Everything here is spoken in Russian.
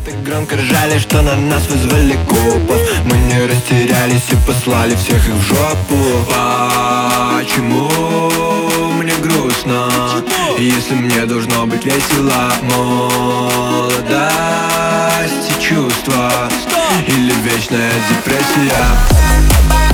Так громко ржали, что на нас вызвали копов. Мы не растерялись и послали всех их в жопу. Почему мне грустно, если мне должно быть весело? Молодость и чувства или вечная депрессия?